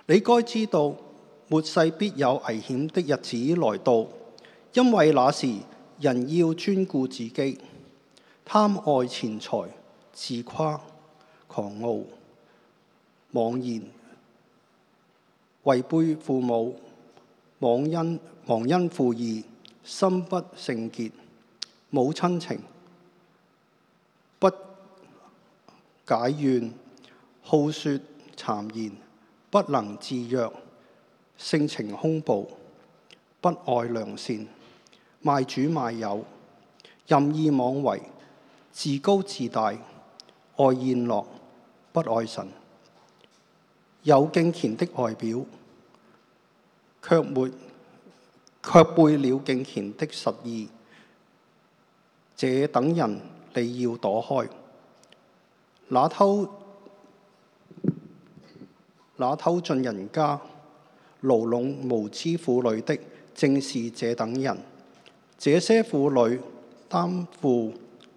你該知道，末世必有危險的日子來到，因為那時人要專顧自己，貪愛錢財，自誇、狂傲、妄言，違背父母，忘恩負義，心不聖潔，冇親情，不解怨，好說讒言，不能自約，性情兇暴，不愛良善，賣主賣友，任意妄為，自高自大，愛宴樂，不愛神，有敬虔的外表，卻背了敬虔的實意。這等人你要躲開。那偷進人家，牢籠無知婦女的，正是這等人。這些婦女擔負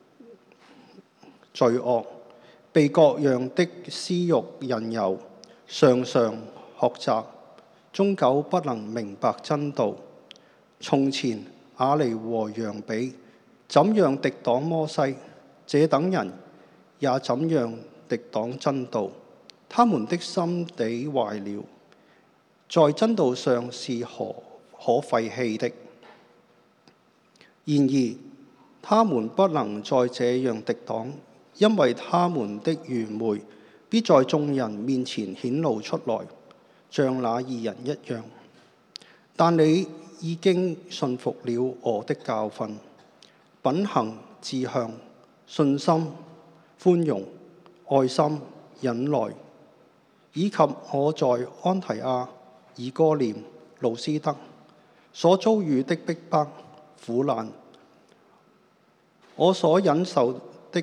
罪惡，被各樣的私慾引誘，常常學習，終究不能明白真道。從前亞尼和楊比怎樣敵擋摩西，這等人也怎樣敵擋真道。他們的心地壞了，在真道上是可廢棄的。然而他們不能再這樣敵擋，因為他們的愚昧必在眾人面前顯露出來，像那義人一樣。但你已經信服了我的教訓，品行、志向、信心、寬容、愛心、忍耐，以及我在安提阿、以哥念、路斯德所遭遇的逼迫、苦難，我所忍受的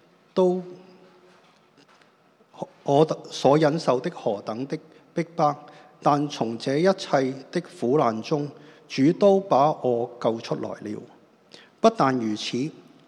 何等的逼迫，但從這一切的苦難中，主都把我救出來了。不但如此，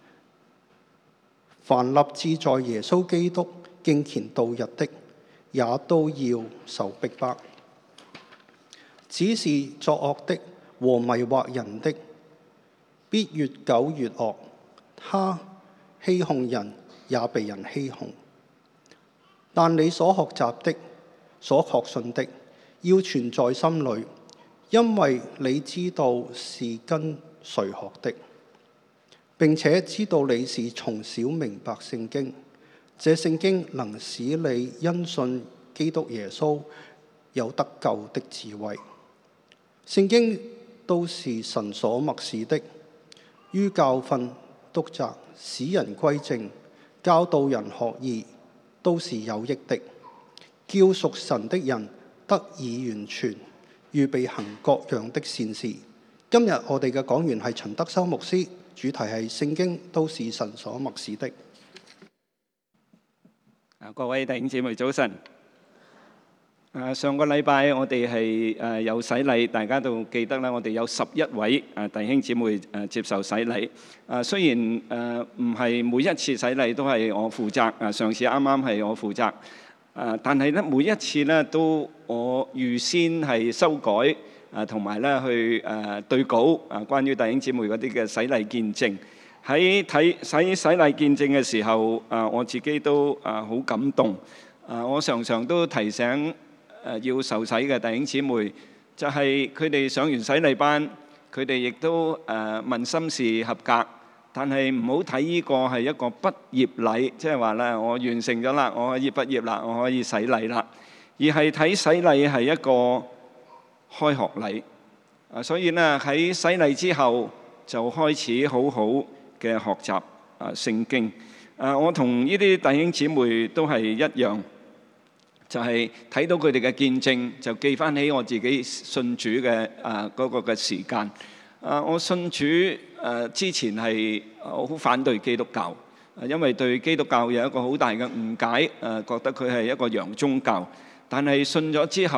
凡立志在耶穌基督敬虔度日的，也都要受逼迫。只是作惡的和迷惑人的，必越久越惡。他欺哄人，也被人欺哄。但你所學習的、所確信的，要存在心裏，因為你知道是跟誰學的，並且知道你是從小明白聖經。這聖經能使你因信基督耶穌有得救的智慧。聖經都是神所默示的，於教訓、督責、使人歸正、教導人學義，都是有益的，叫屬神的人得以完全，預備行各樣的善事。今日我哋嘅講員係陳德修牧師，主題係聖經都是神所默示的。 各位弟兄姊妹早晨。上個禮拜我哋係有洗禮，大家都記得啦。我哋有11位弟兄姊妹接受洗禮。雖然唔係每一次洗禮都係我負責，上次啱啱係我負責，但係咧每一次咧都我預先係修改，同埋咧去對稿關於弟兄姊妹嗰啲嘅洗禮見證。喺睇洗禮見證嘅時候，我自己都好感動。我常常都提醒要受洗嘅弟兄姊妹，就係佢哋上完洗禮班，佢哋亦都問心事合格，但係唔好睇呢個係一個畢業禮，即係話咧我完成咗啦，我可以畢業啦，我可以洗禮啦，而係睇洗禮係一個開學禮。所以呢喺洗禮之後就開始好好嘅學習聖經。我同呢啲弟兄姊妹都係一樣。就係睇到佢哋嘅見證，就記翻起我自己信主嘅嗰個嘅時間。我信主之前係好反對基督教，因為對基督教有一個好大嘅誤解，覺得佢係一個洋宗教。但係信咗之後，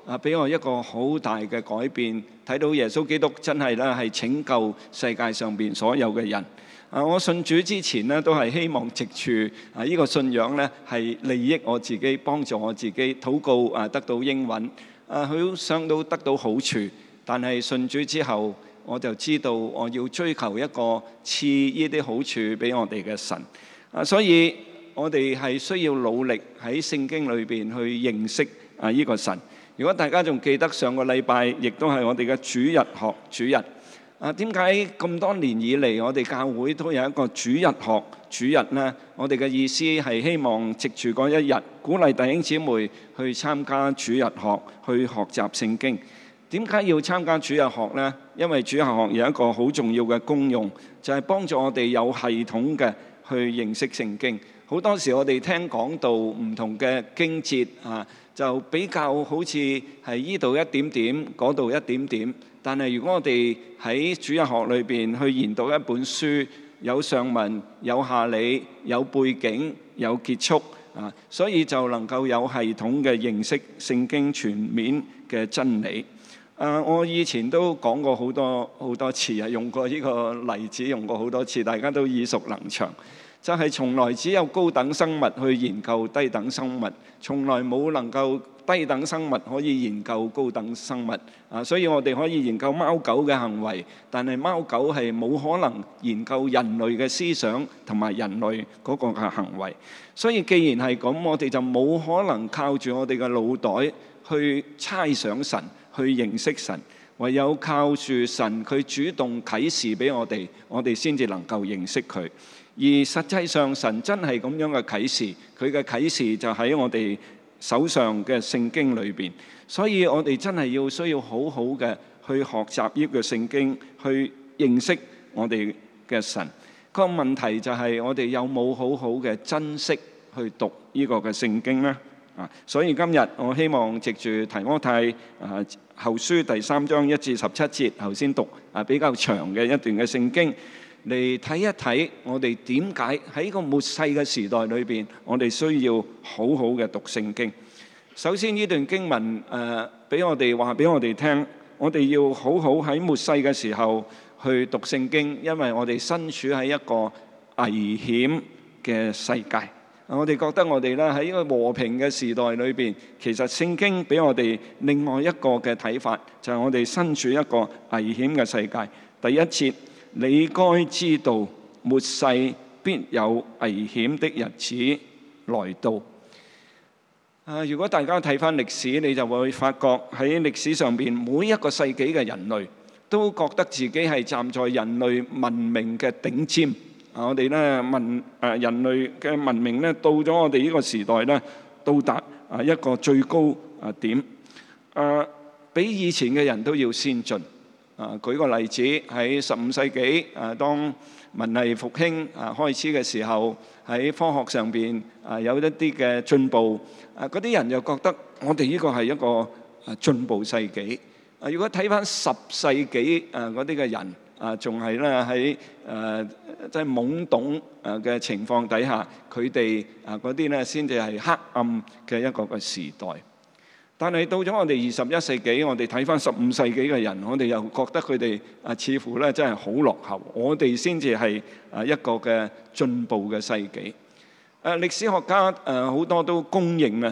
俾我一個好大嘅改變，睇到耶穌基督真係咧係拯救世界上邊所有嘅人。我信主之前呢，都係希望藉住呢個信仰呢，係利益我自己，幫助我自己禱告得到應允，好想到得到好處。但係信主之後，我就知道我要追求一個賜呢啲好處俾我哋嘅神。所以我哋係需要努力喺聖經裏邊去認識呢個神。如果大家仲記得上個禮拜，亦都係我哋嘅主日學主日。點解咁多年以嚟，我哋教會都有一個主日學主日呢？我哋嘅意思係希望藉住嗰一日，鼓勵弟兄姊妹去參加主日學，去學習聖經。點解要參加主日學呢？因為主日學有一個好重要嘅功用，就係幫助我哋有系統嘅去認識聖經。好多時我哋聽講道唔同嘅經節就比較好似係依度一點點，嗰度一點點。但係如果我哋喺主日學裏邊去研讀一本書，有上文、有下理、有背景、有結束所以就能夠有系統嘅認識聖經全面嘅真理。我以前都講過好多次用過呢個例子，用過好多次，大家都耳熟能詳。就係從來只有高等生物去研究低等生物，從來冇能夠低等生物可以研究高等生物。所以我哋可以研究貓狗嘅行為，但係貓狗係冇可能研究人類嘅思想同埋人類嗰個嘅行為。所以既然係咁，我哋就冇可能靠住我哋嘅腦袋去猜想神，去認識神，唯有靠住神佢主動啟示俾我哋先至能夠認識佢。而實際上神真係咁樣嘅啟示，佢嘅啟示就喺我哋手上嘅聖經裏邊。所以我哋真係需要好好嘅去學習呢個聖經，去認識我哋嘅神。個問題就係我哋有冇好好嘅珍惜去讀呢個嘅聖經呢？所以今日我希望藉住提摩太後書第3章1至17節，頭先讀比較長嘅一段嘅聖經，嚟睇一睇我哋點解喺個末世嘅時代裏邊，我哋需要好好嘅讀聖經。首先呢段經文俾我哋話俾我哋聽，我哋要好好喺末世嘅時候去讀聖經，因為我哋身處喺一個危險嘅世界。我哋覺得我哋咧喺一個和平嘅時代裏邊，其實聖經俾我哋另外一個嘅睇法，就係我哋身處一個危險嘅世界。第一節，你該知道末世必有危險的日子來到。如果大家睇返歷史，你就會發覺喺歷史上邊每一個世紀嘅人類都覺得自己係站在人類文明嘅頂尖。我哋咧人類嘅文明咧到咗我哋呢個時代咧，到達一個最高點，比以前嘅人都要先進。舉個例子，喺15世紀當文藝復興開始嘅時候，喺科學上邊有一啲嘅進步，嗰啲人又覺得我哋呢個係一個進步世紀。如果睇返10世紀嗰啲嘅人，仲係咧喺即係懵懂嘅情況底下，佢哋嗰啲咧先至係黑暗嘅一個嘅時代。但係到咗我哋21世紀，我哋睇返15世紀嘅人，我哋又覺得佢哋似乎咧真係好落後，我哋先至係一個嘅進步嘅世紀。歷史學家好多都公認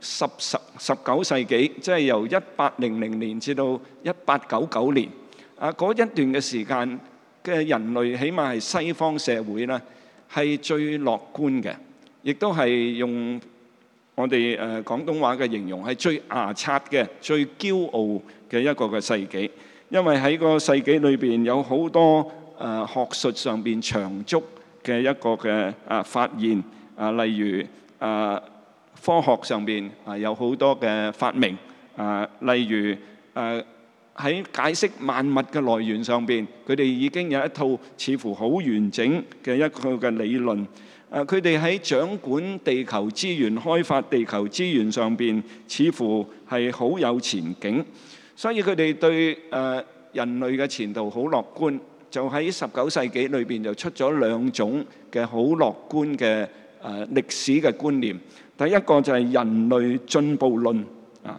19世紀，即係由1800年至到1899年嗰一段嘅時間嘅人類，起碼係西方社會咧係最樂觀嘅，亦都係用我哋廣東話嘅形容係最牙刷嘅、最驕傲嘅一個嘅世紀。因為喺個世紀裏邊有好多學術上邊長足嘅一個嘅發現，例如科學上邊有好多嘅發明，例如喺解釋萬物嘅來源上邊，佢哋已經有一套似乎好完整嘅一個嘅理論。佢哋喺掌管地球資源、開發地球資源上邊，似乎係好有前景。所以佢哋對人類嘅前途好樂觀。就喺19世紀裏邊就出咗2種嘅好樂觀嘅歷史嘅觀念。第一個就係人類進步論。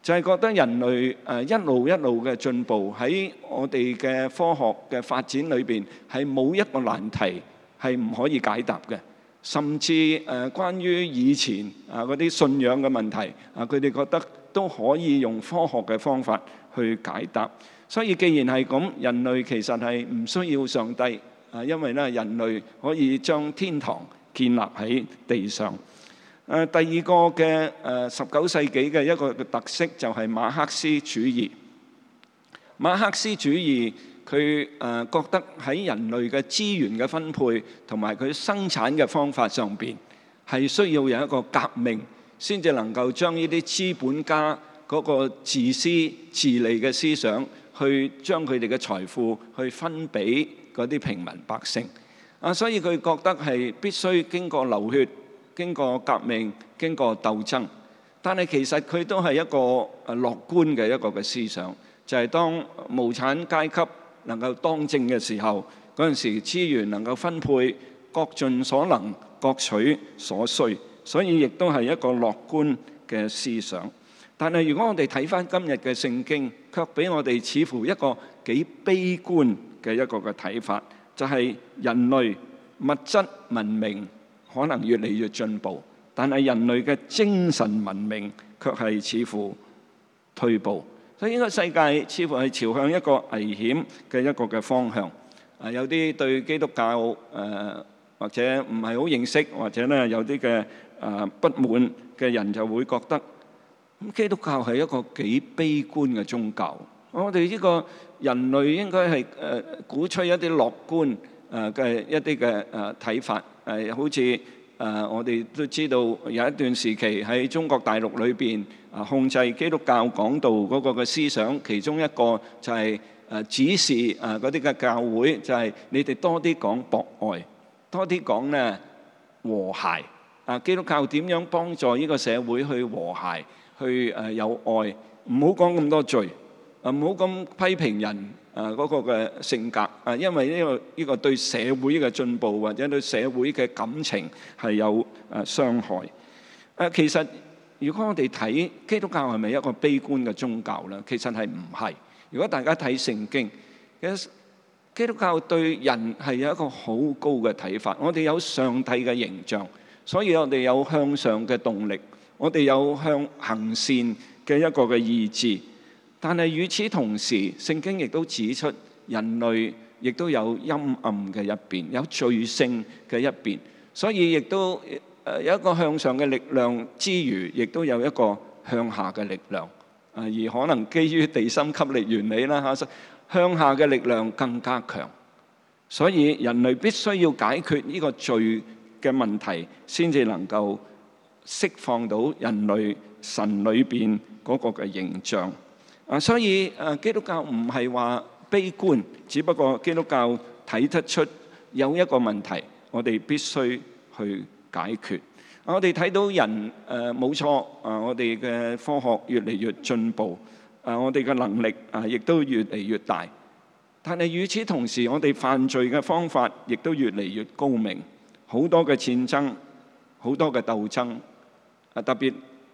就係覺得人類一路嘅進步喺我哋嘅科學嘅發展裏邊係冇一個難題係唔可以解答嘅，甚至關於以前嗰啲信仰嘅問題佢哋覺得都可以用科學嘅方法去解答。所以既然係咁，人類其實係唔需要上帝因為咧人類可以將天堂建立喺地上。第二個嘅19世紀嘅一個特色就係馬克思主義。馬克思主義佢覺得喺人類嘅資源嘅分配同埋佢生產嘅方法上邊係需要有一個革命，先至能夠將呢啲資本家嗰個自私自利嘅思想去將佢哋嘅財富去分俾嗰啲平民百姓。所以佢覺得係必須經過流血、經過革命、經過鬥爭，但係其實佢都係一個樂觀嘅一個嘅思想，就係當無產階級能夠當政嘅時候，嗰陣時資源能夠分配，各盡所能，各取所需，所以亦都係一個樂觀嘅思想。但係如果我哋睇返今日嘅聖經，卻俾我哋似乎一個幾悲觀嘅一個嘅睇法，就係人類物質文明可能越嚟越進步，但係人類嘅精神文明卻係似乎退步。所以呢個世界似乎係朝向一個危險嘅一個嘅方向。有啲對基督教或者唔係好認識，或者咧有啲嘅不滿嘅人就會覺得，咁基督教係一個幾悲觀嘅宗教。我哋呢個人類應該係鼓吹一啲樂觀嘅一啲嘅睇法。好似我哋都知道有一段時期喺中國大陸裏邊控制基督教講道嗰個嘅思想，其中一個就係指示嗰啲嘅教會，就係你哋多啲講博愛，多啲講咧和諧。基督教點樣幫助呢個社會去和諧，去有愛，唔好講咁多罪，唔好咁批評人嗰個嘅性格，因為呢個對社會嘅進步或者對社會嘅感情係有傷害。其實如果我哋睇基督教係咪一個悲觀嘅宗教呢？其實係唔係。如果大家睇聖經，其實基督教對人係有一個好高嘅睇法。我哋有上帝嘅形象，所以我哋有向上嘅動力，我哋有向行善嘅一個嘅意志。但係與此同時，聖經亦都指出人類亦都有陰暗嘅一邊，有罪性嘅一邊，所以亦都有一個向上嘅力量之餘，亦都有一個向下嘅力量。而可能基於地心吸力原理啦，向下嘅力量更加強。所以人類必須要解決呢個罪嘅問題，先至能夠釋放到人類神裏邊嗰個嘅形象。所以基督教唔係話悲觀，只不過基督教睇得出有一個問題，我哋必須去解決。我哋睇到人冇錯，我哋嘅科學越嚟越進步，我哋嘅能力亦都越嚟越大。但係與此同時，我哋犯罪嘅方法亦都越嚟越高明，好多嘅戰爭，好多嘅鬥爭，特別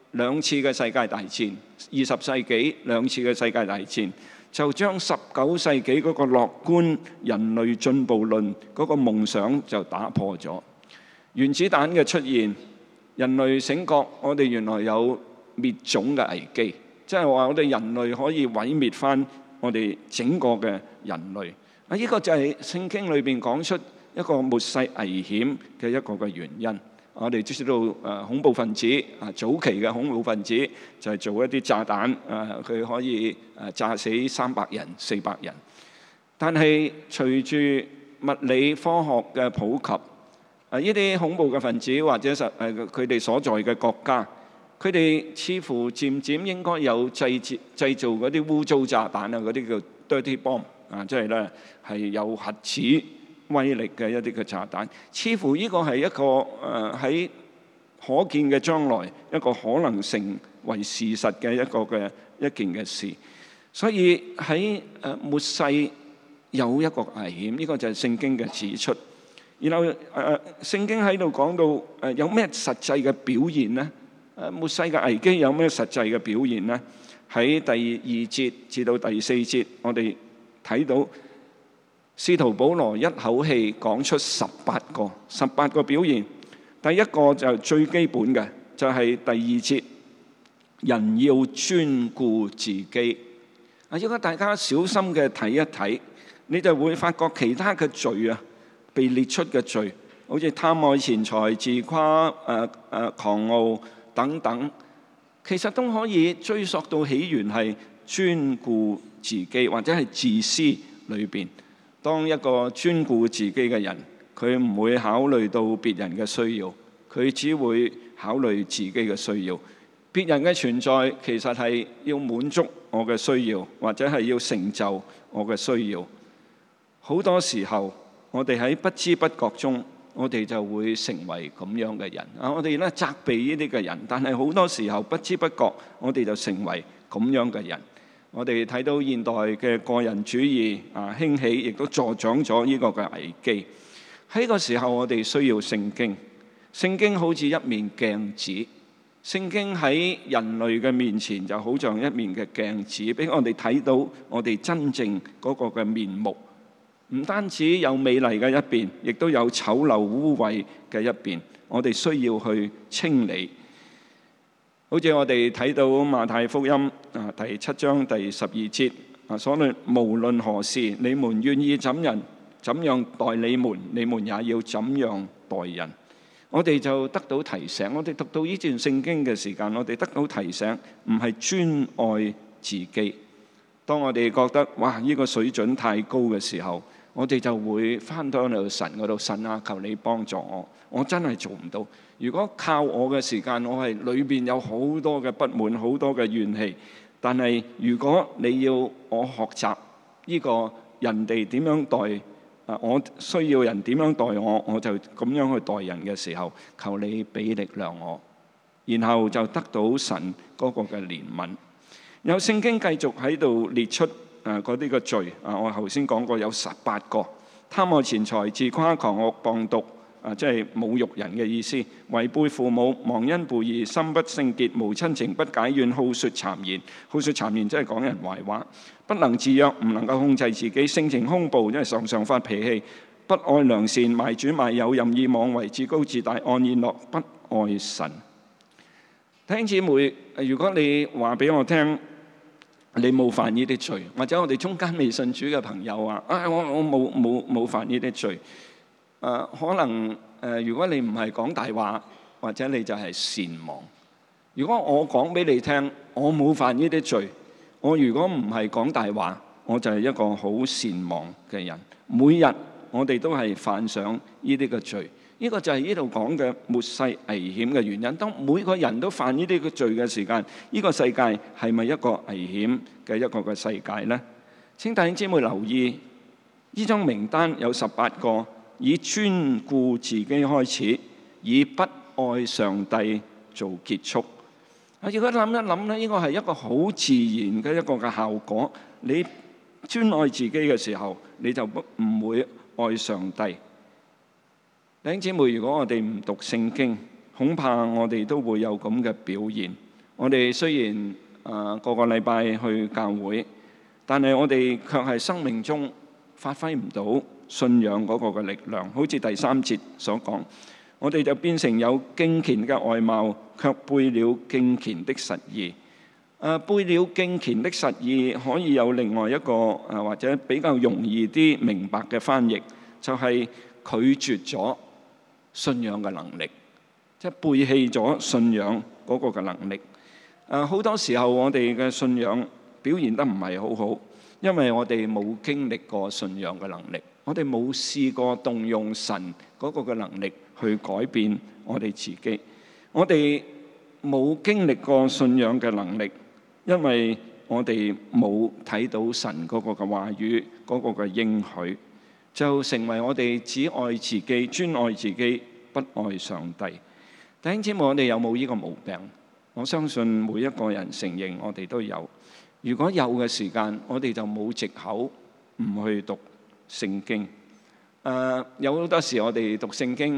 2次嘅世界大戰，20世紀2次嘅世界大戰，就將19世紀嗰個樂觀人類進步論嗰個夢想就打破咗。原子彈嘅出現，人類醒覺，我哋原來有滅種嘅危機，即係話我哋人類可以毀滅返我哋整個嘅人類。呢個就係聖經裏邊講出一個末世危險嘅一個嘅原因。我哋知道恐怖分子早期嘅恐怖分子就係做一啲炸彈，佢可以炸死300人、400人。但係隨住物理科學嘅普及，呢啲恐怖嘅分子或者佢哋所在嘅國家，佢哋似乎漸漸應該有製造嗰啲污糟炸彈嗰啲叫 dirty bomb 即係咧係有核子威力嘅一啲嘅炸彈，似乎呢個係一個喺可見嘅將來一個可能成為事實嘅一件嘅事。所以喺末世有一個危險，呢個就係聖經嘅指出。然後聖經喺度講到有咩實際嘅表現呢？末世嘅危機有咩實際嘅表現呢？ 喺第2節至到第4節，我哋睇到使徒保羅一口氣講出18個表現。第一個就最基本嘅，就係第2節，人要專顧自己。如果大家小心嘅睇一睇，你就會發覺其他嘅罪啊，被列出嘅罪，好似貪愛錢財、自誇、狂傲等等，其實都可以追溯到起源係專顧自己或者係自私裏邊。當一個專顧自己嘅人，佢唔會考慮到別人嘅需要，佢只會考慮自己嘅需要。別人嘅存在其實係要滿足我嘅需要，或者係要成就我嘅需要。好多時候，我哋喺不知不覺中，我哋就會成為咁樣嘅人。我哋咧責備呢啲嘅人，但係好多時候不知不覺，我哋就成為咁樣嘅人。我哋睇到現代嘅個人主義興起，亦都助長咗呢個嘅危機。喺個時候，我哋需要聖經。聖經好似一面鏡子。聖經喺人類嘅面前就好像一面嘅鏡子，俾我哋睇到我哋真正嗰個嘅面目。唔單止有美麗嘅一邊，亦都有醜陋污穢嘅一邊。我哋需要去清理。好似我哋睇到馬太福音第7章第12節，所論無論何事，你們願意怎樣待你們，你們也要怎樣待人。我哋就得到提醒，我哋讀到呢段聖經嘅時間，我哋得到提醒，唔係專愛自己。當我哋覺得哇呢個水準太高嘅時候，我哋就會翻到去神嗰度，神啊，求你幫助我，我真係做唔到。如果靠我嘅時間，我係裏邊有好多嘅不滿，好多嘅怨氣。但係如果你要我學習呢個人哋點樣待，我需要人點樣待我，我就咁樣去待人嘅時候，求你俾力量我，然後就得到神嗰個嘅憐憫。有聖經繼續喺度列出嗰啲嘅罪。我頭先講過有18個：貪愛錢財、自誇、狂傲、謗讟，即係侮辱人嘅意思；違背父母、忘恩負義、心不聖潔、無親情、不解怨、好說讒言。好說讒言即係講人壞話。不能自約，唔能夠控制自己，性情兇暴，因為常常發脾氣，不愛良善，賣主賣友，任意妄為，自高自大，愛宴樂，不愛神。弟兄姊妹，如果你話俾我聽，你冇犯呢啲罪，或者我哋中間未信主嘅朋友話，我冇犯呢啲罪，可能如果你唔係講大話，或者你就係善忘。如果我講俾你聽，我冇犯呢啲罪。我如果唔係講大話，我就係一個好善忘嘅人。每日我哋都係犯上呢啲嘅罪，呢個就係呢度講嘅末世危險嘅原因。當每個人都犯呢啲嘅罪嘅時間，呢個世界係咪一個危險嘅一個嘅世界呢？請弟兄姊妹留意，呢張名單有18個，以專顧自己開始，以不愛上帝做結束。如果諗一諗咧，呢個係一個好自然嘅一個嘅效果。你專愛自己嘅時候，你就唔會愛上帝。弟兄姊妹，如果我哋唔讀聖經，恐怕我哋都會有咁嘅表現。我哋雖然個個禮拜去教會，但係我哋卻係生命中發揮唔到信仰嗰個嘅力量。好似第3節所講，我哋就變成有敬虔嘅外貌，卻背了敬虔的實意。背了敬虔的實意可以有另外一個或者比較容易啲明白嘅翻譯，就係拒絕咗信仰嘅能力，即係背棄咗信仰嗰個嘅能力。好多時候我哋嘅信仰表現得唔係好好，因為我哋冇經歷過信仰嘅能力，我哋冇試過動用神嗰個嘅能力去改變我哋自己，我哋冇經歷過信仰嘅能力，因為我哋冇睇到神嗰個嘅話語，嗰個嘅應許，就成為我哋只愛自己、專愛自己，不愛上帝。弟兄姊妹，我哋有冇呢個毛病？我相信每一個人承認我哋都有。如果有嘅時間，我哋就冇藉口唔去讀聖經。有好多時我哋讀聖經，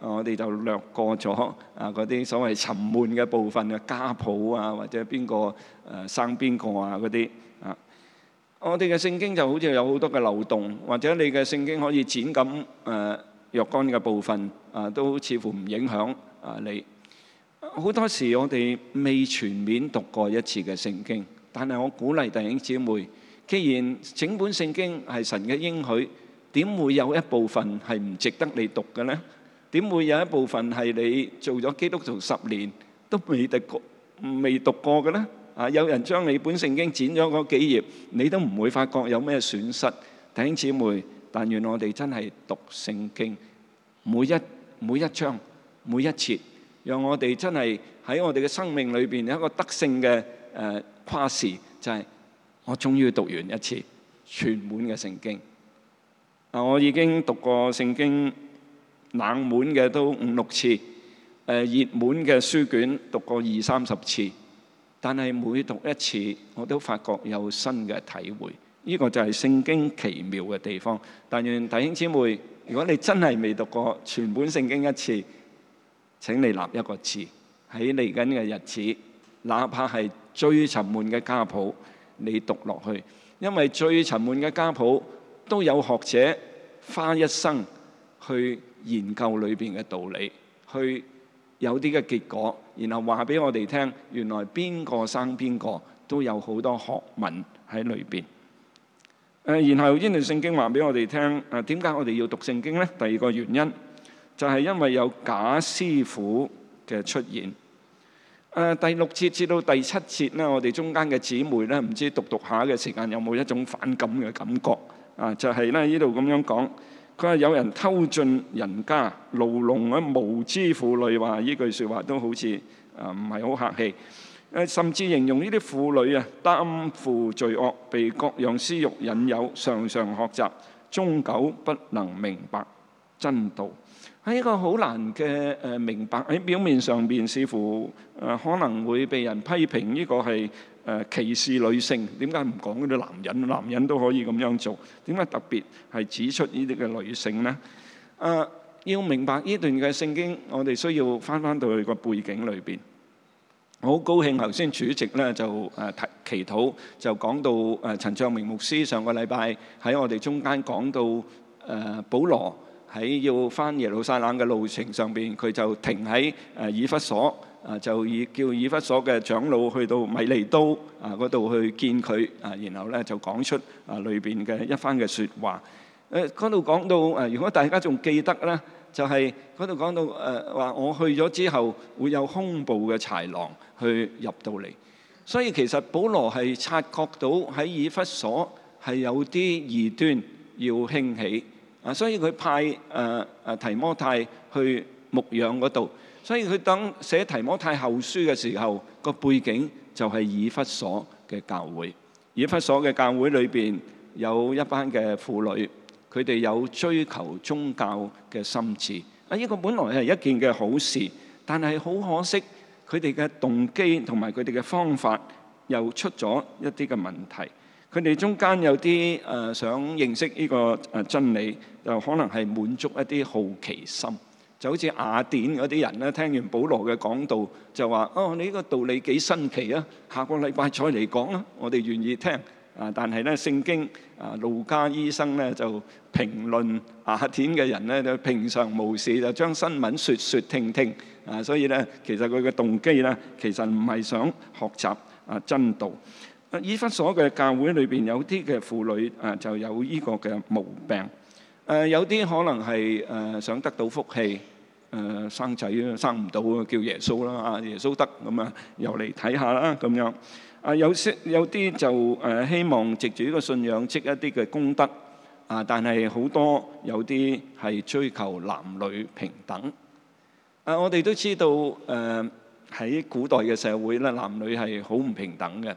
我哋就略過咗嗰啲所謂沉悶嘅部分嘅家譜啊，或者邊個生邊個啊嗰啲啊。我哋嘅聖經就好似有好多嘅漏洞，或者你嘅聖經可以剪咁若干嘅部分都似乎唔影響你。好多時我哋未全面讀過一次嘅聖經，但係我鼓勵弟兄姊妹，既然整本聖經係神嘅應許，點會有一部分係唔值得你讀嘅呢？點會有一部分係你做咗基督徒10年都未讀過嘅呢？有人將你本聖經剪咗嗰幾頁，你都唔會發覺有咩損失。弟兄姊妹，但願我哋真係讀聖經，每一章每一節，讓我哋真係喺我哋嘅生命裏邊有一個得勝嘅誇示，就係我終於讀完一次全本嘅聖經。我已經讀過聖經冷門嘅都5-6次，熱門嘅書卷讀過20-30次，但係每讀一次我都發覺有新嘅體會。呢個就係聖經奇妙嘅地方。但願弟兄姊妹，如果你真係未讀過全本聖經一次，請你立一個志，喺嚟緊嘅日子，哪怕係最沉悶嘅家譜，你讀落去，因為最沉悶嘅家譜都有學者花一生去研究裏邊嘅道理，去有啲嘅結果，然後話俾我哋聽，原來邊個生邊個都有好多學問喺裏邊。然後呢段聖經話俾我哋聽，點解我哋要讀聖經呢？第二個原因就係因為有假師傅嘅出現。第6節至到第7節呢，我哋中間嘅姊妹呢，唔知讀下嘅時間有冇一種反感嘅感覺？就係咧呢度咁樣講，佢話有人偷進人家，牢籠無知婦女，話呢句説話都好似唔係好客氣。甚至形容呢啲婦女擔負罪惡，被各樣私慾引誘，常常學習，終久不能明白真道。係一個好難嘅明白，喺表面上邊似乎可能會被人批評呢個係歧視女性。點解唔講嗰啲男人？男人都可以咁樣做，點解特別係指出呢啲嘅女性呢？要明白呢段嘅聖經，我哋需要翻到去個背景裏邊。我好高興頭先主席咧就祈禱，就講到陳章明牧師上個禮拜喺我哋中間講到保羅喺要返耶路撒冷嘅路程上邊，佢就停喺以弗所，就叫以弗所嘅長老去到米利都嗰度去見佢，然後咧就講出裏邊嘅一番嘅説話。嗰度講到如果大家仲記得咧，就係嗰度講到話我去咗之後會有兇暴嘅豺狼去入到嚟，所以其實保羅係察覺到喺以弗所係有啲異端要興起，所以佢派提摩太去牧養嗰度。所以佢等寫提摩太後書嘅時候，個背景就係以弗所嘅教會。以弗所嘅教會裏邊有一班嘅婦女，佢哋有追求宗教嘅心志。呢個本來係一件嘅好事，但係好可惜，佢哋嘅動機同埋佢哋嘅方法又出咗一啲嘅問題。佢哋中間有啲想認識呢個真理，就可能係滿足一啲好奇心，就好似雅典嗰啲人咧，聽完保羅嘅講道就話：你呢個道理幾新奇啊！下個禮拜再嚟講啦，我哋願意聽。但係咧，聖經路加醫生咧就評論雅典嘅人咧，就平常無事就將新聞説聽聽。所以咧，其實佢嘅動機咧，其實唔係想學習真道。以弗所嘅教會裏邊有啲嘅婦女就有呢個嘅毛病。有啲可能係想得到福氣，生仔生唔到叫耶穌啦，耶穌得咁啊，又嚟睇下啦咁樣。有啲就希望藉住呢個信仰積一啲嘅功德，但係好多有啲係追求男女平等。我哋都知道喺古代嘅社會咧，男女係好唔平等嘅。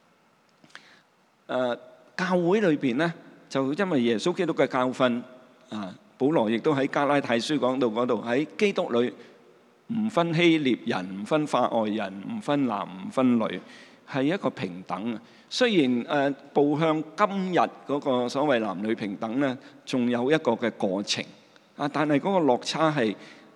教會裏邊咧，就因為耶穌基督嘅教訓，保羅亦都喺加拉太書講到嗰度，喺基督裏唔分希臘人、唔分化外人、唔分男唔分女，係一個平等。雖然步向今日嗰個所謂男女平等咧，仲有一個嘅過程，但係嗰個落差係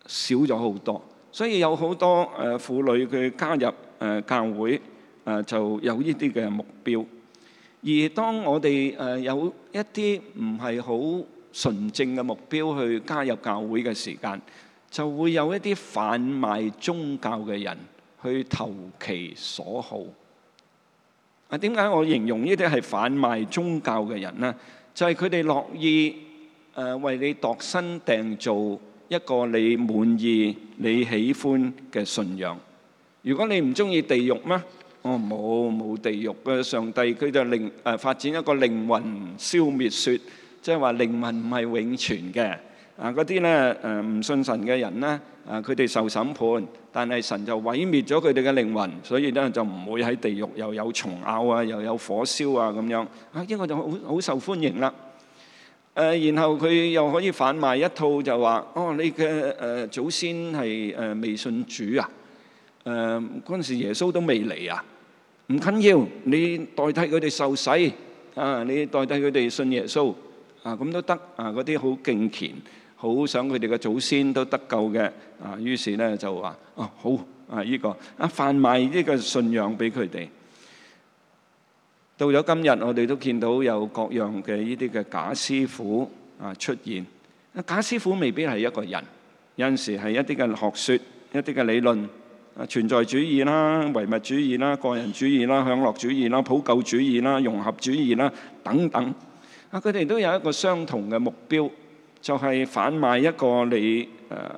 少咗好多，所以有好多婦女佢加入教會就有呢啲嘅目標。而當我哋有一啲唔係好純正嘅目標去加入教會嘅時間，就會有一啲販賣宗教嘅人去投其所好。點解我形容呢啲係販賣宗教嘅人呢？就係佢哋樂意為你度身訂造一個你滿意、你喜歡嘅信仰。如果你唔中意地獄咩？冇地獄嘅，上帝佢就發展一個靈魂消滅説，即係話靈魂唔係永存嘅。嗰啲咧唔信神嘅人咧，佢哋受審判，但係神就毀滅咗佢哋嘅靈魂，所以咧就唔會喺地獄又有蟲咬啊，又有火燒啊咁樣。呢個就好受歡迎啦。然後佢又可以販賣一套就話：你嘅祖先係未信主啊！嗰陣時耶穌都未嚟啊！唔緊要，你代替佢哋受洗你代替佢哋信耶穌咁都得嗰啲好敬虔，好想佢哋嘅祖先都得救嘅於是咧就話好呢個販賣呢個信仰俾佢哋。到咗今日，我哋都見到有各樣嘅呢啲嘅假師傅出現。假師傅未必係一個人，有陣時係一啲嘅學説、一啲嘅理論，存在主義啦、唯物主義啦、個人主義啦、享樂主義啦、普救主義啦、融合主義啦等等。佢哋都有一個相同嘅目標，就係販賣一個你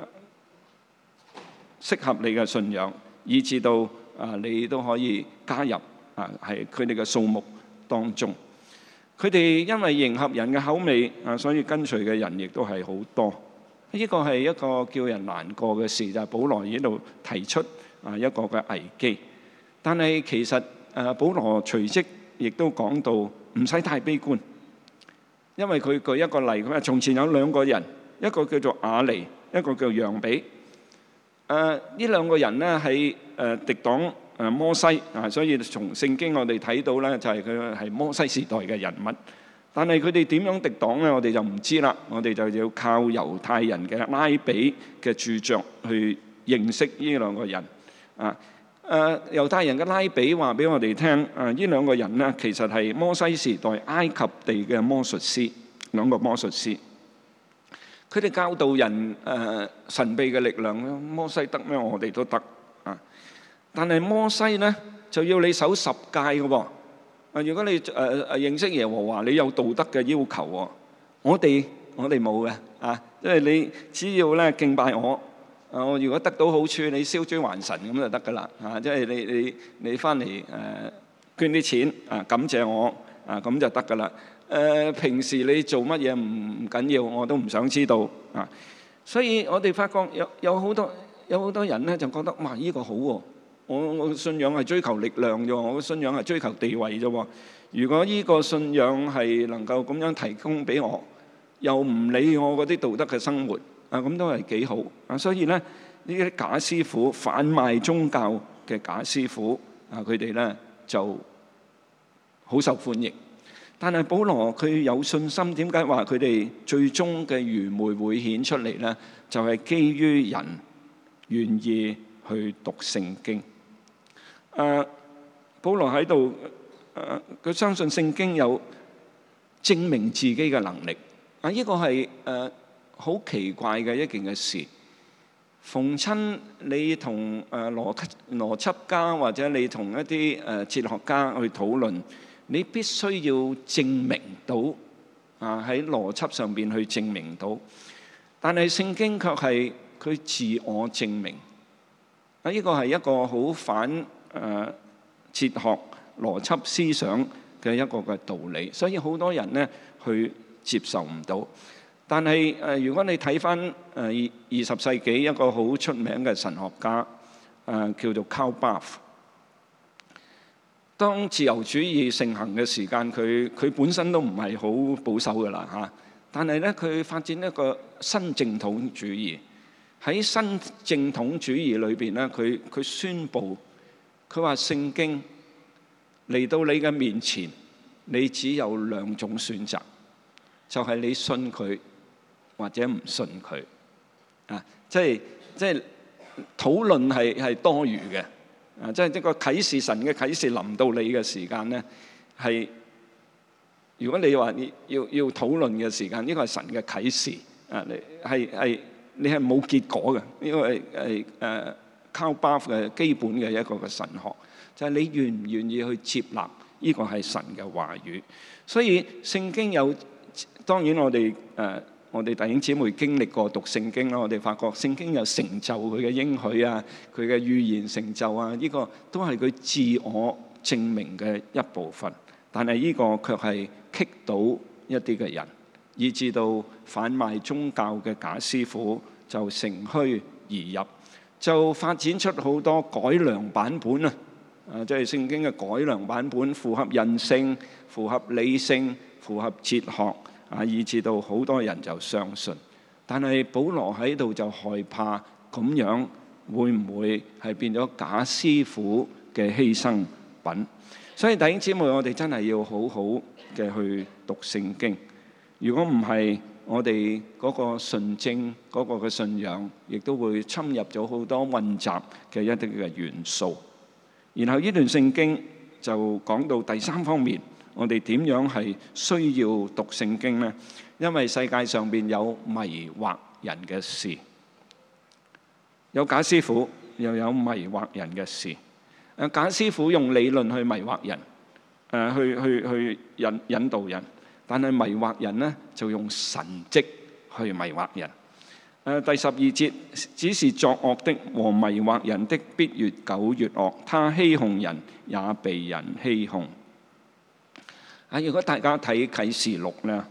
適合你嘅信仰，以至到你都可以加入係佢哋嘅數目當中。佢哋因為迎合人嘅口味所以跟隨嘅人亦都係好多。呢個係一個叫人難過嘅事，就係保羅喺度提出一個嘅危機。但係其實保羅隨即亦都講到唔使太悲觀，因為佢舉一個例，佢話從前有兩個人，一個叫做亞尼，一個叫揚比。呢兩個人呢係敵擋摩西所以從聖經我哋睇到呢，就係佢係摩西時代嘅人物。但係佢哋點樣敵擋呢？我哋就唔知啦。我哋就要靠猶太人嘅拉比嘅著作去認識呢兩個人。猶太人嘅拉比話俾我哋聽，呢兩個人呢其實係摩西時代埃及地嘅魔術師，兩個魔術師。佢哋教導人神秘嘅力量。摩西得咩？我哋都得但係摩西呢就要你守10誡嘅喎。如果你認識耶和華，你有道德嘅要求喎。我哋冇嘅因為你只要咧敬拜我，我如果得到好處，你燒豬還神咁就得㗎啦即係你翻嚟捐啲錢感謝我咁就得㗎啦。平時你做乜嘢唔緊要，我都唔想知道所以我哋發覺有好多人咧就覺得哇呢個好喎。我信仰係追求力量啫，我嘅信仰係追求地位啫。如果呢個信仰係能夠咁樣提供俾我，又唔理我嗰啲道德嘅生活咁都係幾好所以咧呢啲假師傅販賣宗教嘅假師傅佢哋咧就好受歡迎。但係保羅佢有信心，點解話佢哋最終嘅愚昧會顯出嚟咧？就係基於人願意去讀聖經。保羅喺度佢相信聖經有證明自己嘅能力呢個係好奇怪嘅一件嘅事。逢親你同邏輯家或者你同一啲哲學家去討論，你必須要證明到喺邏輯上邊去證明到，但係聖經卻係佢自我證明呢個係一個好反哲學邏輯思想嘅一個嘅道理，所以好多人呢去接受唔到。但係如果你睇翻20世紀一個好出名嘅神學家叫做 Karl Barth，當自由主義盛行嘅時間，佢本身都唔係好保守㗎啦但係咧佢發展一個新正統主義。喺新正統主義裏邊咧，佢宣佈，佢話聖經嚟到你嘅面前，你只有2種選擇，就係你信佢或者唔信佢即係即係討論係多餘嘅。即係一個啟示，神嘅啟示臨到你嘅時間咧，係如果你話要討論嘅時間，呢個係神嘅啟示你係冇結果嘅。呢個係Karl Barth 嘅基本嘅一個嘅神學，就係你願唔願意去接納呢個係神嘅話語。所以聖經有，當然我哋弟兄姊妹經歷過讀聖經啦，我哋發覺聖經有成就佢嘅應許啊，佢嘅預言成就啊，呢個都係佢自我證明嘅一部分。但係呢個卻係棘到一啲嘅人，以至到販賣宗教嘅假師傅就乘虛而入，就發展出好多改良版本啊！即係聖經嘅改良版本，符合人性、符合理性、符合哲學啊，以至到好多人就相信。但係保羅喺度就害怕咁樣會唔會係變咗假師傅嘅犧牲品？所以弟兄姊妹，我哋真係要好好嘅去讀聖經。如果唔係，我哋嗰個純正嗰個嘅信仰，亦都會侵入咗好多混雜嘅一啲嘅元素。然後呢段聖經就講到第三方面，我哋點樣係需要讀聖經呢？因為世界上邊有迷惑人嘅事，有假師傅，又有迷惑人嘅事。假師傅用理論去迷惑人，去引導人，但係迷惑人呢，就用神蹟去迷惑人。第12節，只是作惡的和迷惑人的，必越久越惡。他欺哄人，也被人欺哄。如果大家睇啟示錄咧，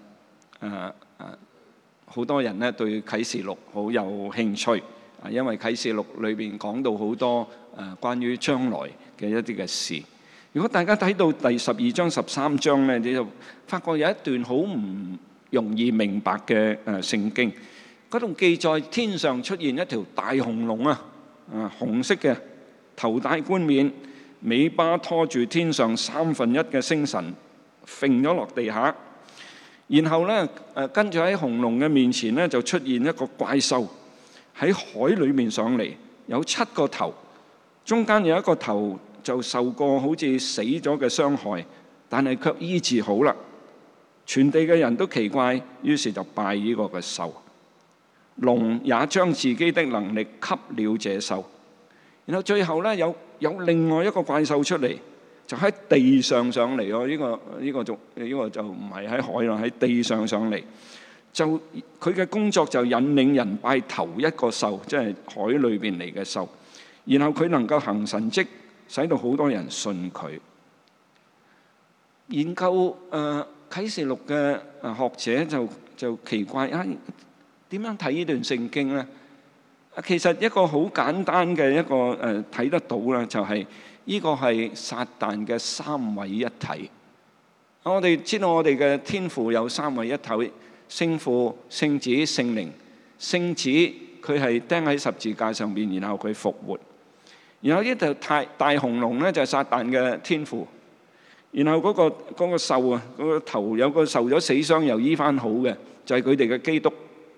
好多人咧對啟示錄好有興趣，因為啟示錄裏邊講到好多關於將來嘅一啲嘅事。如果大家睇到第12章、13章咧，你就發覺有一段好唔容易明白嘅聖經。嗰度記載天上出現一條大紅龍啊，紅色嘅，頭戴冠冕，尾巴拖住天上1/3嘅星辰，揈咗落地下。然後咧，跟住喺紅龍嘅面前咧，就出現一個怪獸喺海裏面上嚟，有7個頭，中間有一個頭就受過好似死咗嘅傷害，但係卻醫治好啦。全地嘅人都奇怪，於是就拜呢個嘅獸。龍也將自己的能力給了這獸。然後最後咧，有另外一個怪獸出嚟，就喺地上上嚟喎。呢個就唔係喺海啦，喺地上上嚟。就佢嘅工作就引領人拜頭一個獸，即係海裏邊嚟嘅獸。然後佢能夠行神蹟，使到好多人信佢。研究啟示錄嘅學者就奇怪啊，點樣睇呢段聖經呢？其實一個好簡單嘅一個睇得到啦，就係呢個係撒旦嘅三位一體。我哋知道我哋嘅天父有三位一體，聖父、聖子、聖靈。聖子佢係釘喺十字架上邊，然後佢復活。然後呢條大紅龍咧就係撒旦嘅天父。然後嗰個獸啊，嗰個頭有個受咗死傷又醫翻好嘅，就係佢哋嘅基督。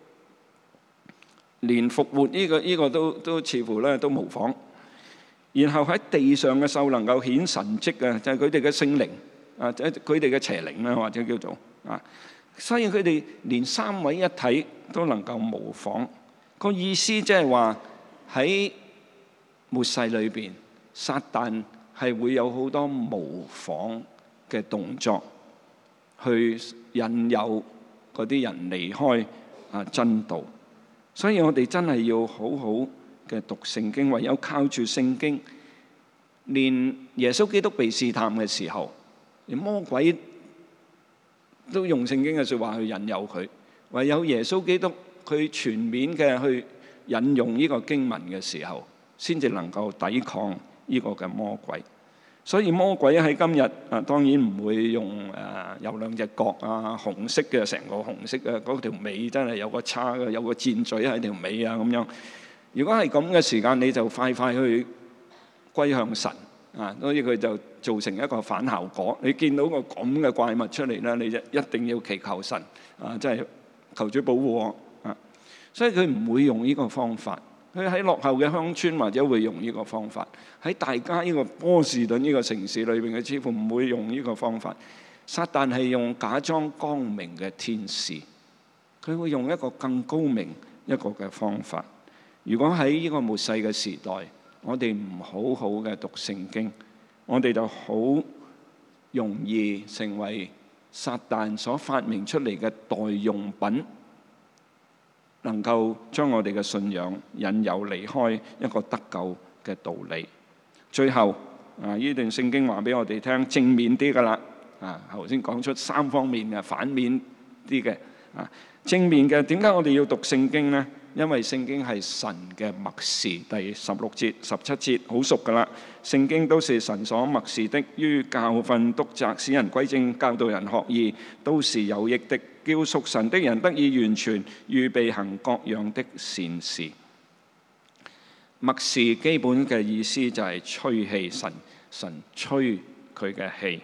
連復活呢個都似乎咧都模仿。然後喺地上嘅獸能夠顯神蹟嘅，就係佢哋嘅聖靈啊，即係佢哋嘅邪靈啦，或者叫做啊。所以佢哋連三位一體都能夠模仿。個意思即係話喺末世裏邊，撒旦係會有好多模仿嘅動作，去引誘嗰啲人離開真道。所以我哋真係要好好嘅讀聖經，唯有靠住聖經。連耶穌基督被試探嘅時候，連魔鬼都用聖經嘅説話去引誘佢。唯有耶穌基督佢全面嘅去引用呢個經文嘅時候，先至能夠抵抗呢個嘅魔鬼。所以魔鬼喺今日當然唔會用有兩隻角啊，紅色嘅，成個紅色嘅，嗰條尾真係有個叉嘅，有個箭嘴喺條尾啊咁樣。如果係咁嘅時間，你就快去歸向神啊！所以佢就造成一個反效果。你見到個咁嘅怪物出嚟咧，你就一定要祈求神啊，即係求主保護我啊！所以佢唔會用呢個方法。 佢喺落後嘅鄉村或者會用呢個方法，喺大家呢個波士頓呢個城市裏邊，佢似乎唔會用呢個方法。撒旦係用假裝光明嘅天使，佢會用一個更高明一個嘅方法。如果喺呢個末世嘅時代，我哋唔好好嘅讀聖經，我哋就好容易成為撒旦所發明出嚟嘅代用品，能夠將我哋嘅信仰引誘離開一個得救嘅道理。最後呢段聖經話俾我哋聽正面啲㗎啦。頭先講出3方面嘅，反面啲嘅。正面嘅，點解我哋要讀聖經呢？因為聖經係神嘅默示，第16節、17節好熟㗎啦。聖經都是神所默示的，於教訓、督責、使人歸正、教導人學義，都是有益的，叫屬神的人得以完全，預備行各樣的善事。默示基本嘅意思就係吹氣，神吹佢嘅氣。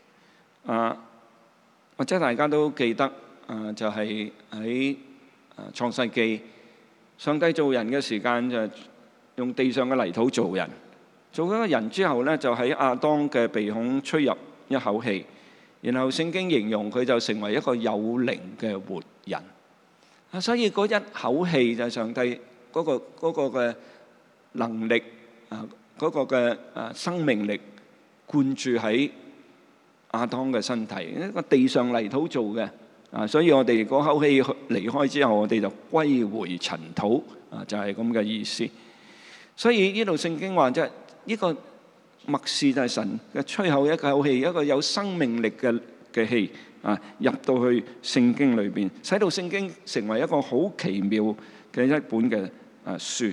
或者大家都記得，就係喺創世記，上帝造人嘅時間就用地上嘅泥土造人，做咗個人之後呢，就喺亞當嘅鼻孔吹入一口氣，然後聖經形容佢就成為一個有靈嘅活人。所以嗰一口氣就係上帝嗰個嘅能力，嗰個嘅生命力灌注喺亞當嘅身體，一個地上泥土做嘅。所以我哋嗰口氣離開之後，我哋就歸回塵土，就係咁嘅意思。所以呢度聖經話，即係呢個默示就係神嘅吹口一口氣，一個有生命力嘅氣入到去聖經裏邊，使到聖經成為一個好奇妙嘅一本嘅書。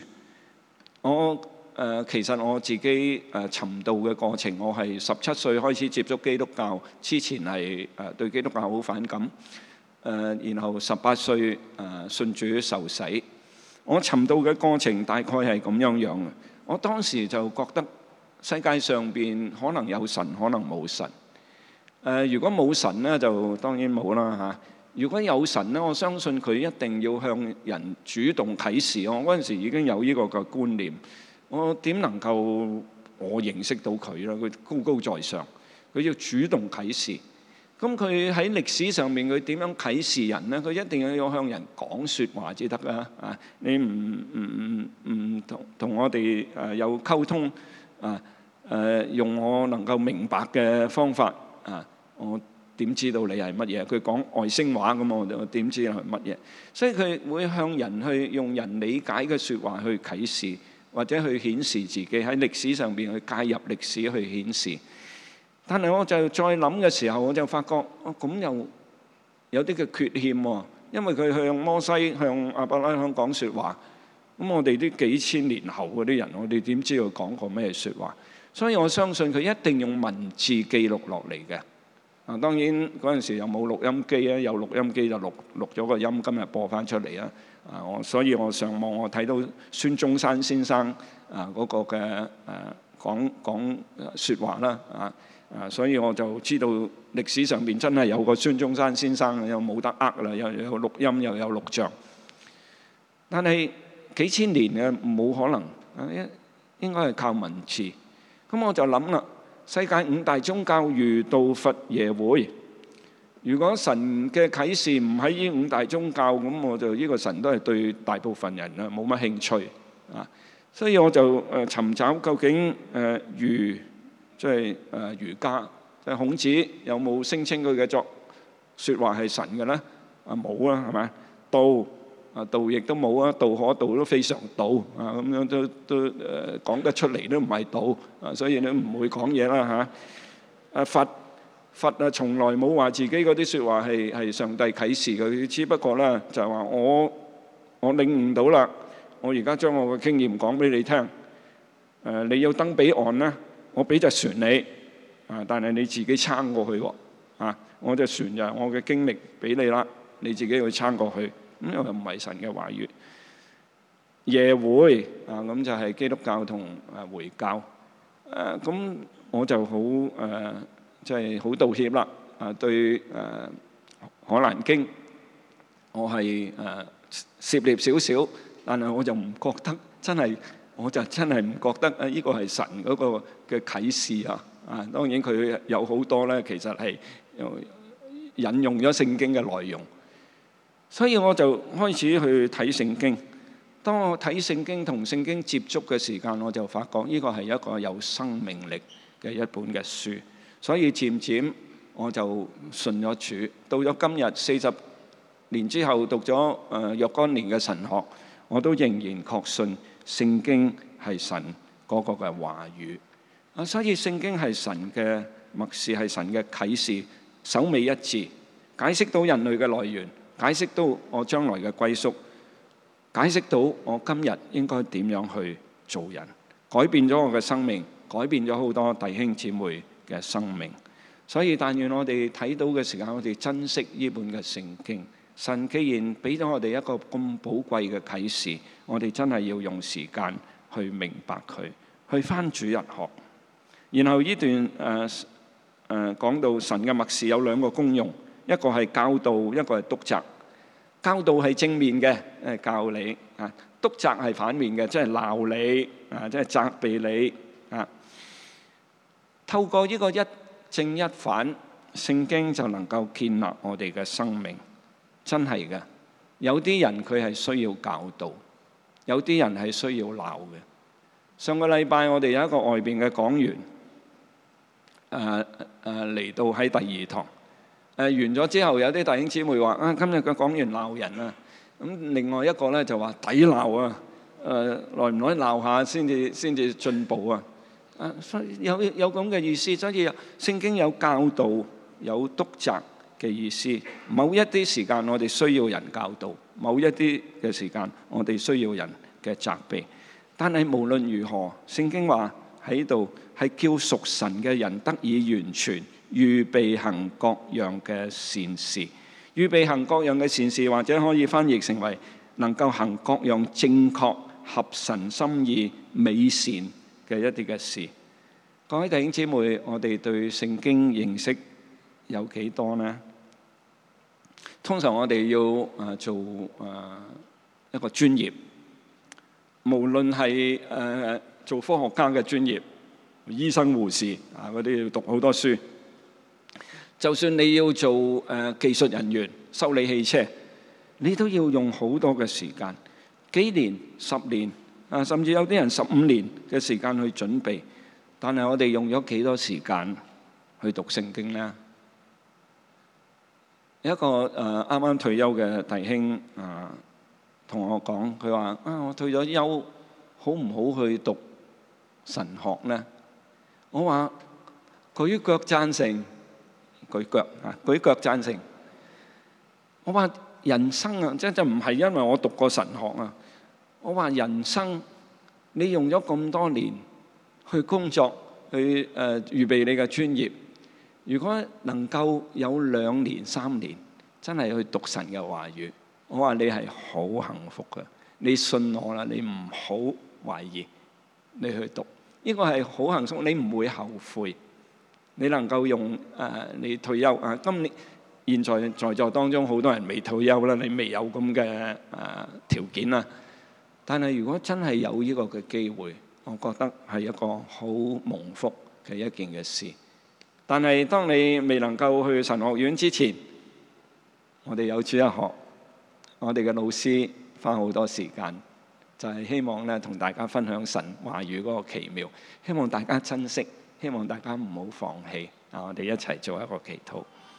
其實我自己尋道嘅過程，我係17歲開始接觸基督教，之前係對基督教好反感，然後18歲信主受洗。我尋道嘅過程大概係咁樣嘅。我當時就覺得世界上邊可能有神，可能冇神。如果冇神呢，就當然冇啦嚇。如果有神呢，我相信佢一定要向人主動啟示。我嗰陣時已經有呢個嘅觀念。我點能夠我認識到佢咧？佢高高在上，佢要主動啟示。咁佢喺歷史上面佢點樣啟示人呢？佢一定要向人講説話至得啊！你唔同我哋有溝通用我能夠明白嘅方法我點知道你係乜嘢？佢講外星話咁，我點知係乜嘢？所以佢會向人去用人理解嘅説話去啟示，或者去顯示自己喺歷史上邊去介入歷史去顯示。但係我就再諗嘅時候，我就發覺咁又有啲嘅缺陷喎。因為佢向摩西、向亞伯拉罕講説話，咁我哋啲幾千年後嗰啲人，我哋點知佢講過咩説話？所以我相信佢一定用文字記錄落嚟嘅。當然嗰陣時又冇錄音機啊，有錄音機就錄咗個音，今日播翻出嚟啊！所以我上網我睇到孫中山先生嗰個嘅講説話啦所以我就知道歷史上邊真係有個孫中山先生，又冇得呃啦，又有錄音又有錄像。但係幾千年嘅冇可能應該係靠文字。咁我就諗啦，世界5大宗教儒道佛耶會，如果神嘅啟示唔喺呢5大宗教，咁我就呢個神都係對大部分人冇乜興趣所以我就尋找究竟儒即係儒家，即係孔子有冇聲稱佢嘅説話係神嘅咧？冇啦，係咪？道亦都冇啊，道可道都非常道咁樣都講得出嚟都唔係道所以都唔會講嘢啦佛從來冇話自己嗰啲説話係上帝啟示佢，只不過咧就係話我領悟到啦，我而家將我嘅經驗講俾你聽。你要登彼岸咧，我俾隻船你但係你自己撐過去喎我隻船就係我嘅經歷俾你啦，你自己去撐過去。咁又唔係神嘅話語。耶會咁就係基督教同回教咁我就好即係好道歉啦對可蘭經我係涉獵少少，但係我就唔覺得真係我就真係唔覺得呢個係神嗰個嘅啟示啊！當然佢有好多咧，其實係引用咗聖經嘅內容，所以我就開始去睇聖經。當我睇聖經同聖經接觸嘅時間，我就發覺呢個係一個有生命力嘅一本嘅書。所以漸漸我就信咗主。到咗今日40年之後，讀咗若干年嘅神學，我都仍然確信聖經係神嗰個嘅話語。所以聖經係神嘅默示，係神嘅啟示，首尾一致，解釋到人類嘅來源，解釋到我將來嘅歸宿，解釋到我今日應該點樣去做人，改變咗我嘅生命，改變咗好多弟兄姊妹嘅生命。所以但願我哋睇到嘅時間，我哋珍惜呢本嘅聖經。神既然俾咗我哋一個咁寶貴嘅啟示，我哋真係要用時間去明白佢，去返主日學。然後呢段講到神嘅默示有兩個功用，一個係教導，一個係督責。教導係正面嘅，教你啊；督責係反面嘅，即係鬧你啊，即係責備你啊。透過呢個一正一反，聖經就能夠建立我哋嘅生命。真係嘅，有啲人佢係需要教導，有啲人係需要鬧嘅。上個禮拜我哋有一個外邊嘅講員嚟到喺第二堂。完咗之後，有啲弟兄姊妹話：今日嘅講員鬧人啊！咁另外一個咧就話抵鬧啊！耐唔耐鬧下先至進步啊！所以有咁嘅意思，所以聖經有教導、有督責嘅意思。某一啲時間我哋需要人教導，某一啲嘅時間我哋需要人嘅責備。但係無論如何，聖經話喺度係叫屬神嘅人得以完全，預備行各樣嘅善事。預備行各樣嘅善事，或者可以翻譯成為能夠行各樣正確、合神心意、美善嘅一啲嘅事。各位弟兄姊妹，我哋對聖經認識有幾多呢？通常我哋要做一個專業，無論係做科學家嘅專業、醫生護士嗰啲要讀好多書。就算你要做技術人員、修理汽車，你都要用好多嘅時間，幾年、10年甚至有啲人15年嘅時間去準備。但係我哋用咗幾多時間去讀聖經呢？有一個啱啱退休嘅弟兄同我講，佢話：我退咗休，好唔好去讀神學呢？我話：舉腳贊成。舉腳贊成。我話人生啊，即係唔係因為我讀過神學啊？我話人生，你用咗咁多年去工作，去預備你嘅專業。如果能夠有2年、3年，真係去讀神嘅話語，我話你係好幸福嘅。你信我啦，你唔好懷疑，你去讀，呢個係好幸福，你唔會後悔。你能夠用你退休今年現在座當中好多人未退休啦，你未有咁嘅條件啦。但係如果真係有呢個嘅機會，我覺得係一個好蒙福嘅一件嘅事。但係當你未能夠去神學院之前，我哋有主日學，我哋嘅老師花好多時間，就係希望咧同大家分享神話語嗰個奇妙，希望大家珍惜。希望大家唔好放棄。我哋一齊做一個祈禱。